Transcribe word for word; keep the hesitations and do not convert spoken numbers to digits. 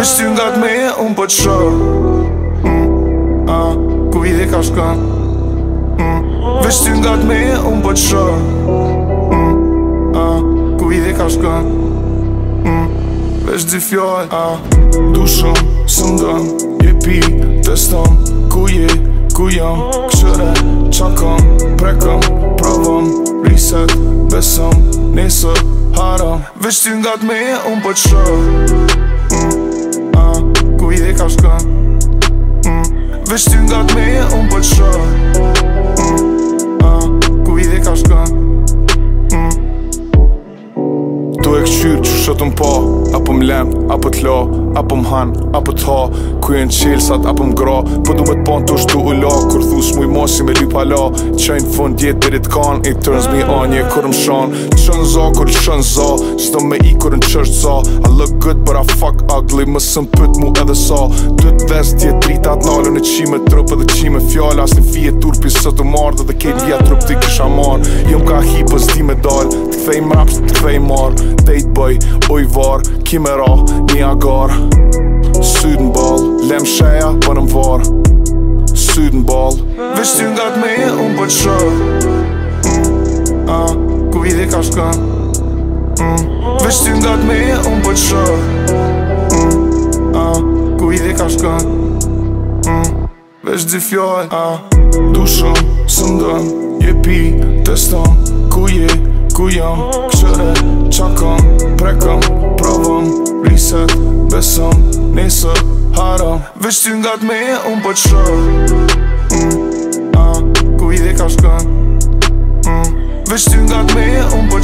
Vesh ty nga t'meje, unë po t'shoh mm, ah, ku i dhe ka shkan mm, Vesh ty nga t'meje, unë po t'shoh mm, ah, ku i dhe ka shkan mm, Vesh dy fjall ah, du shumë, së ndën Je pi, teston, ku je, ku jam Këshëre, qakon, prekëm, provëm Reset, besëm, nesër, haram Vesh ty nga t'meje, unë po t'shoh mm, ah, ku i dhe ka shkan mm, Vesh ty nga t'meje, unë po t'shoh mm, ah, ku i dhe ka shkan mm. Tu e këshyr që shëtëm pa Apo m'lem, apo t'la, apo m'han, apo t'ha Ku jenë qelsat, apo m'gra Po du me t'pan të shtu u la Kur thu shmuj mosi me lypa la Qajnë fund jet dirit kan It turns me on, je kur m'shan Qën za, kur shën za Qdo me i kur n'qësht za I look good, but I fuck ugly Mësë m'pët mu edhe sa Dët vest, jet dritat nalë Në qime trup edhe qime fjall As në fije turpi së të mardë Dhe kejt vjet trup t'i kisha mar Jëm ka hi pës di me dal T'kthej mraps, t'kthej mar Date boy, oj var Kimera, një agar Syt n'ball, lem sheja, për n'var Syt n'ball Vesh ty nga t'meje, unë po t'shoh mm, ah, ku i dhe ka shkan mm, Vesh ty nga t'meje, unë po t'shoh mm, ah, ku i dhe ka shkan mm, Vesh dy fjall ah, du shumë, së ndën Je pi, teston, ku je, ku jam Këshëre, qakon, prekëm, provëm Reset, besëm, nesër, haram Vesh ty nga t'meje, unë po t'shoh mm, ah, ku i dhe ka shkan mm, Vesh ty nga t'meje, unë po